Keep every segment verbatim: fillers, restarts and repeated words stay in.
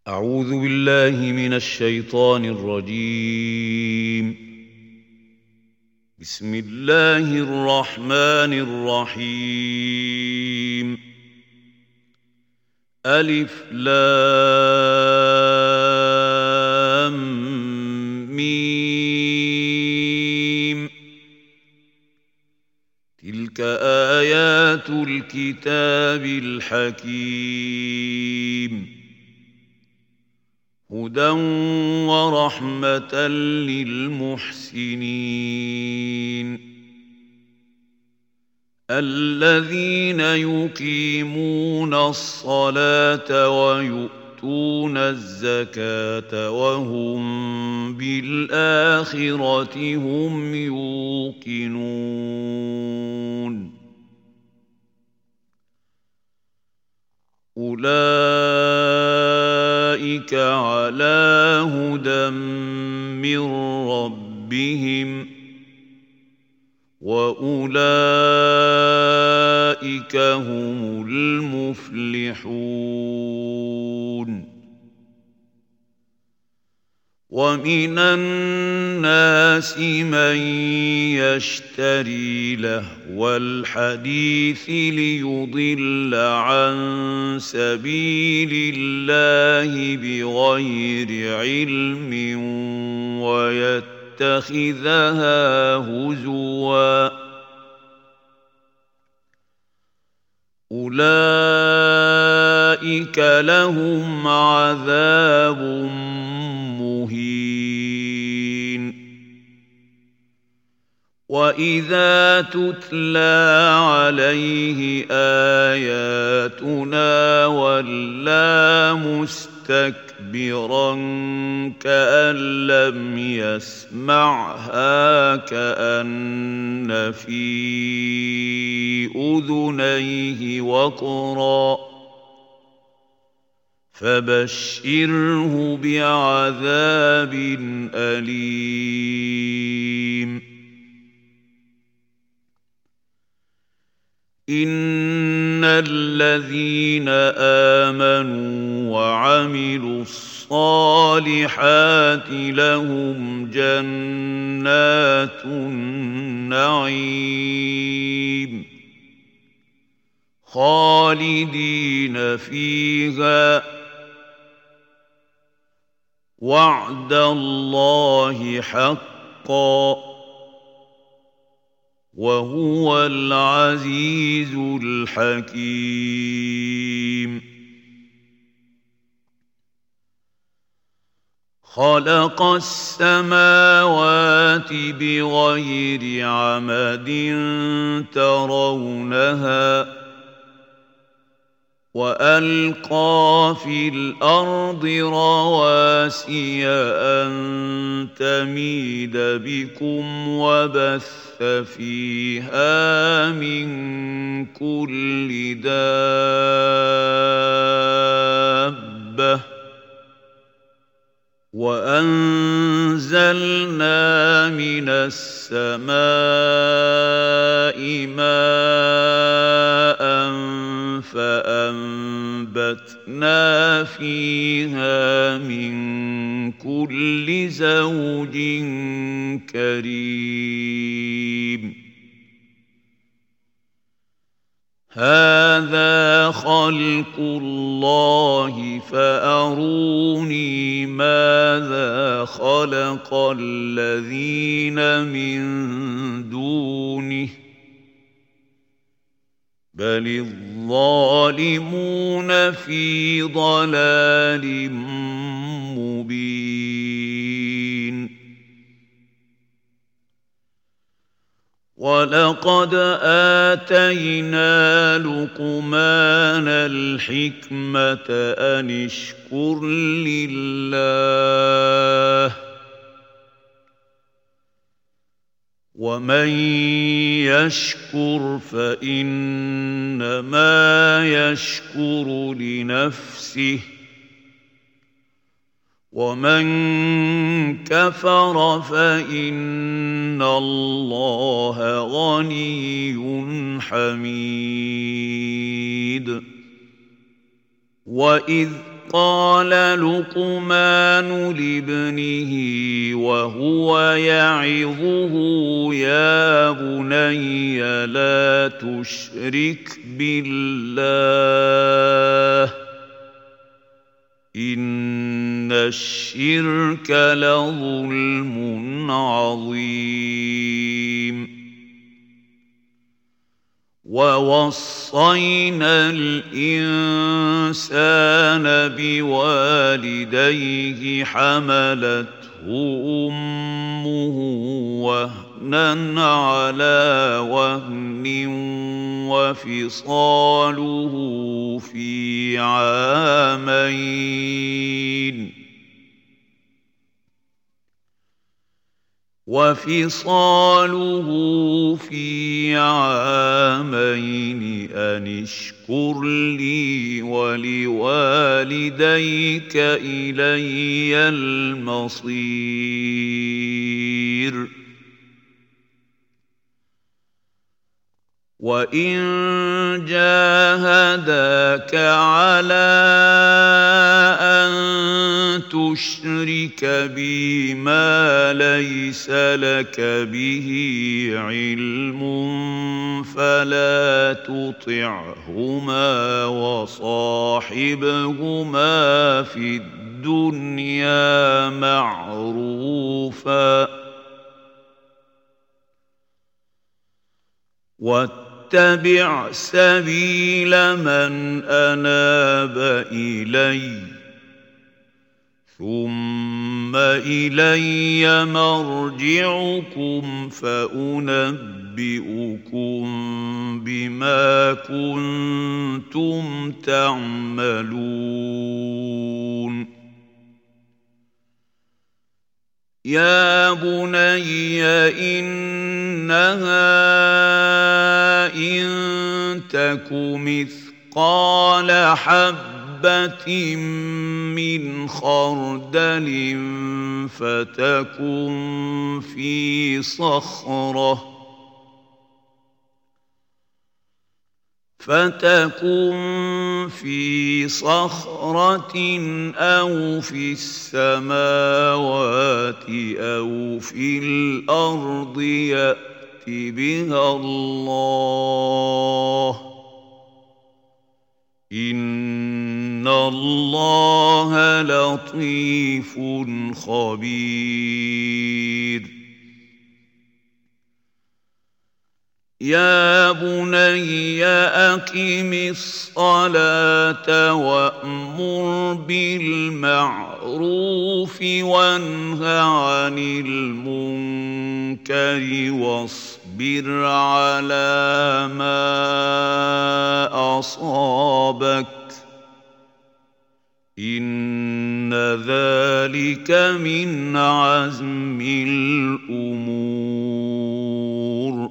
أعوذ بالله من الشيطان الرجيم. بسم الله الرحمن الرحيم. ألف لام ميم. تلك آيات الكتاب الحكيم. هدى ورحمة للمحسنين الذين يقيمون الصلاة ويؤتون الزكاة وهم بالآخرة هم يوقنون. أولئك على هدى من ربهم وأولئك هم المفلحون. ومن الناس من يشتري لهو الحديث ليضل عن سبيل الله بغير علم ويتخذها هزوا. أولئك لهم عذاب مهين. وإذا تتلى عليه آياتنا ولى مستكبرا كأن لم يسمعها كأن في أذنيه وقرا فبشره بعذاب أليم. إن الذين آمنوا وعملوا الصالحات لهم جنات النعيم خالدين فيها وعد الله حقا وهو العزيز الحكيم. خلق السماوات بغير عمد ترونها وألقى في الأرض رواسي أن تميد بكم وبث فيها من كل دابة وأنزلنا من السماء ماء فأنبتنا فيها من كل زوج كريم. هذا خلق الله فأروني ماذا خلق الذين من دونه بل الظالمون في ضلال مبين. ولقد آتينا لقمان الحكمة أن اشكر لله ومن يشكر فإنما يشكر لنفسه ومن كفر فإن الله غني حميد. وإذ قال لقمان لابنه وهو يعظه يا بني لا تشرك بالله إن الشرك لظلم عظيم ووصينا الإنسان بوالديه حملته أمه وهنا على وهن وفصاله في عامين وفصاله في عامين أن اشكر لي ولوالديك إلي المصير وإن جاهداك على أن تشرك بي ما ليس لك به علم فلا تطعهما وصاحبهما في الدنيا معروفا واتبع سبيل من أناب إليّ ثم إلي مرجعكم فأنبئكم بما كنتم تعملون يا بني إنها إن تك مثقال حبة من خردل فتكن في صخرة فتكن في صخرة أو في السماوات أو في الأرض يأت بها الله إن الله لطيف خبير يا بني أقم الصلاة وأمر بالمعروف وانه عن المنكر واصبر على ما أصابك إن ذلك من عزم الأمور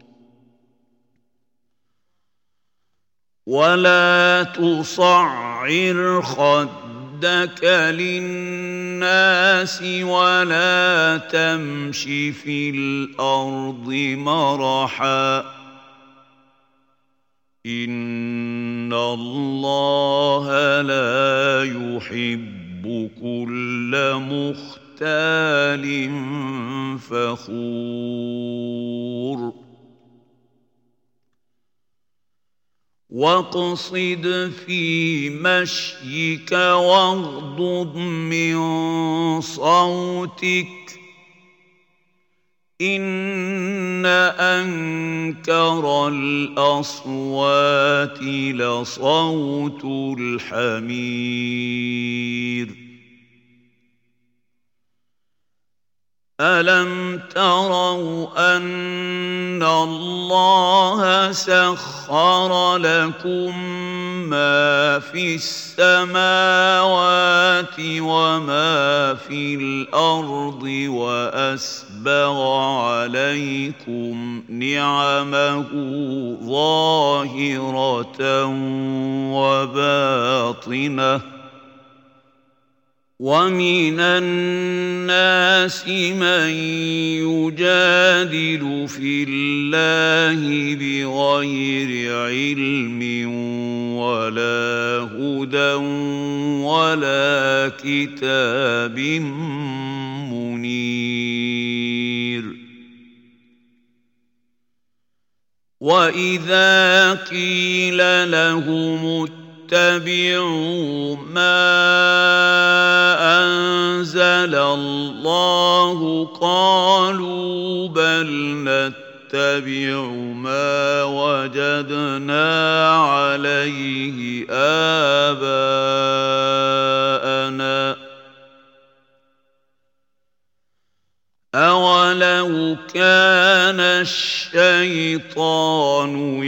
ولا تصعر خدك للناس ولا تمش في الأرض مرحا إن الله لا يحب كل مختال فخور واقصد في مشيك واغضض من صوتك إن أنكر الأصوات لصوت الحمير ألم تروا أن الله سخر لكم ما في السماوات وما في الأرض وأسبغ عليكم نعمه ظاهرة وباطنة ومن الناس من يجادل في الله بغير علم ولا هدى ولا كتاب منير وإذا قيل لهم اتبعوا ما أنزل الله قالوا بل نتبع ما وجدنا عليه آباءنا أولو كان الشيطان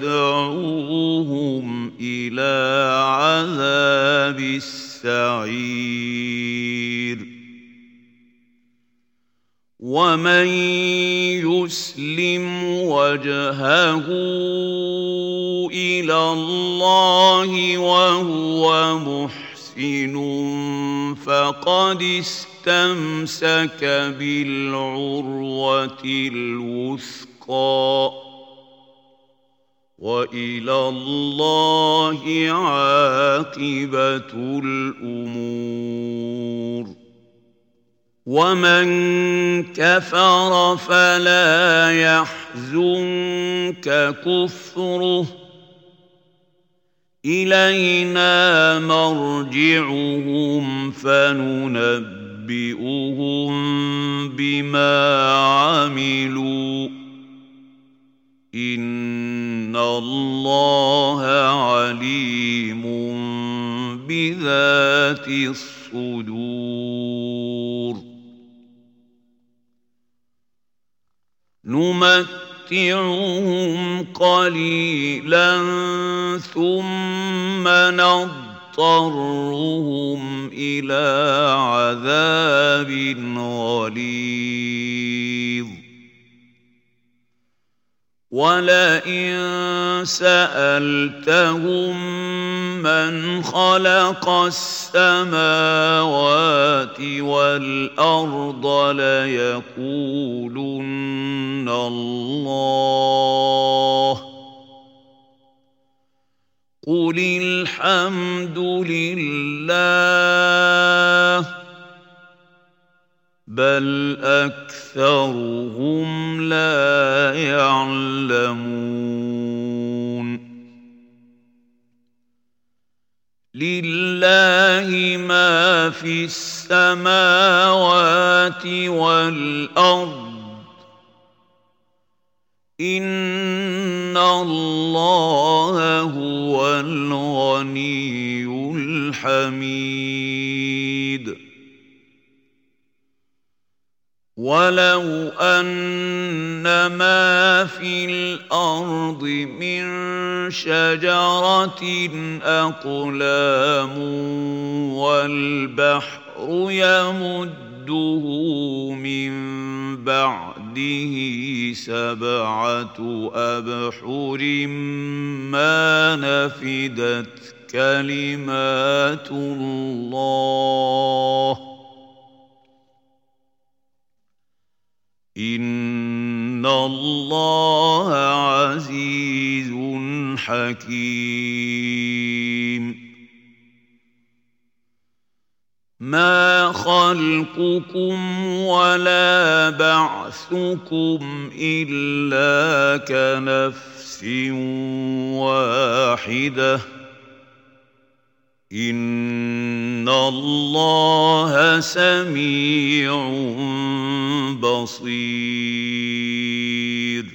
يدعوهم إلى عذاب السعير ومن يسلم وجهه إلى الله وهو محسن فقد استمسك بالعروة الوثقى وإلى الله عاقبة الأمور ومن كفر فلا يحزنك كفره إلينا مرجعهم فننبئهم بما عملوا إن الله عليم بذات الصدور نمتعهم قليلا ثم نضطرهم إلى عذاب غليظ ولئن سألتهم من خلق السماوات والأرض ليقولن الله قل الحمد لله بل أكثرهم لا يعلمون لله ما في السماوات والأرض إن الله هو الغني الحميد ولو أن ما في الأرض من شجرة أقلام والبحر يمده من بعده سبعة أبحر ما نفدت كلمات الله إن الله عزيز حكيم ما خلقكم ولا بعثكم إلا كنفس واحدة إن الله سميع بصير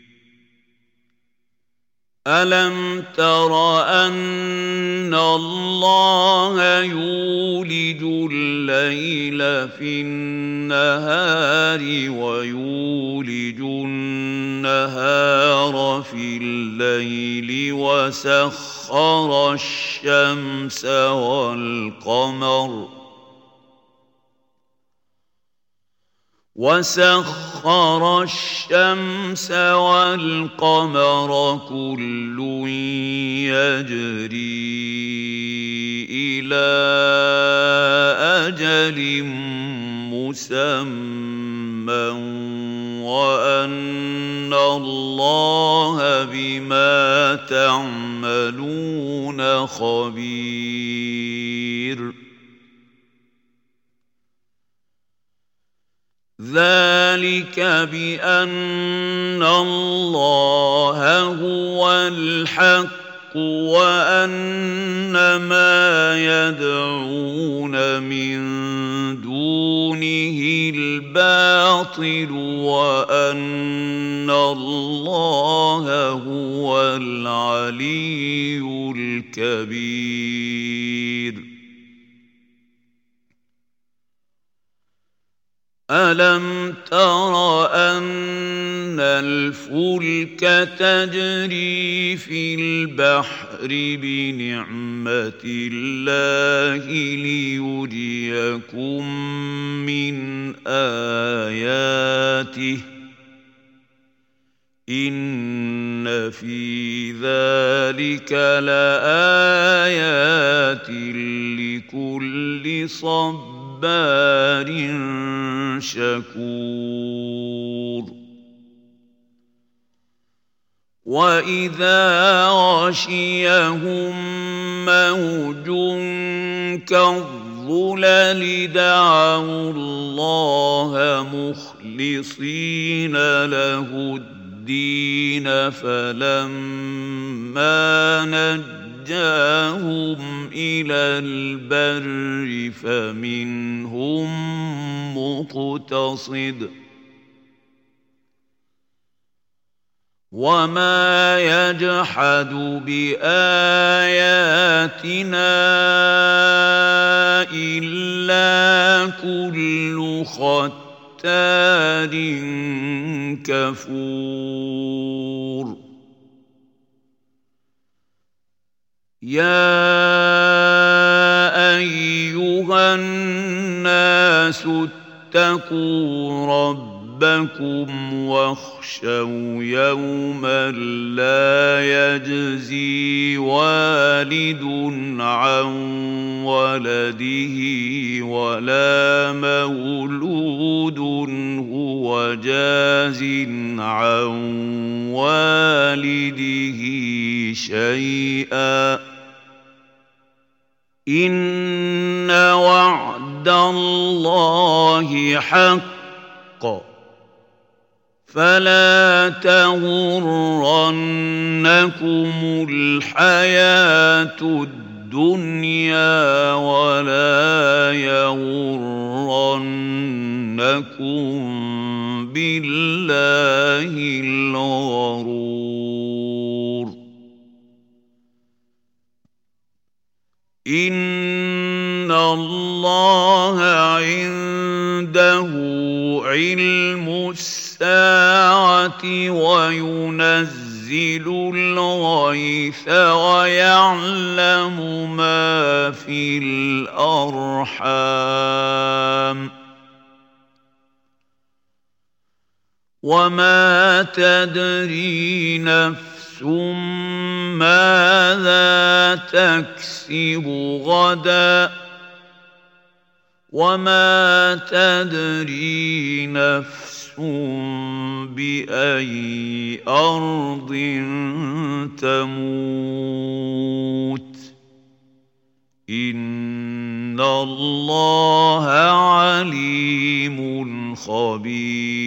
ألم تر أن الله يولج الليل في النهار ويولج النهار في الليل وسخر الشمس والقمر وسخر الشمس والقمر كل يجري إلى أجل مسمى وأن الله بما تعملون خبير ذلك بأن الله هو الحق وأن ما يدعون من دونه الباطل وأن الله هو العلي الكبير. ألم تر أن الفلك تجري في البحر بنعمة الله ليريكم من آياته إن في ذلك لآيات لكل صبار جبار شكور. وإذا غشيهم موج كالظلل دعوا الله مخلصين له الدين فلما نجوا نجاهم إلى البر فمنهم مقتصد وما يجحد بآياتنا إلا كل ختار كفور. يا أيها الناس اتقوا ربكم واخشوا يوما لا يجزي والد عن ولده ولا مولود هو جاز عن والده شيئا إن وعد الله حق فلا تغرنكم الحياة الدنيا ولا يغرنكم بالله الغرور. إن الله عنده علم الساعة وينزل الغيث ويعلم ما في الأرحام وما تدري نفس ماذا تكسب غدا وما تدري نفس بأي أرض تموت إن الله عليم خبير.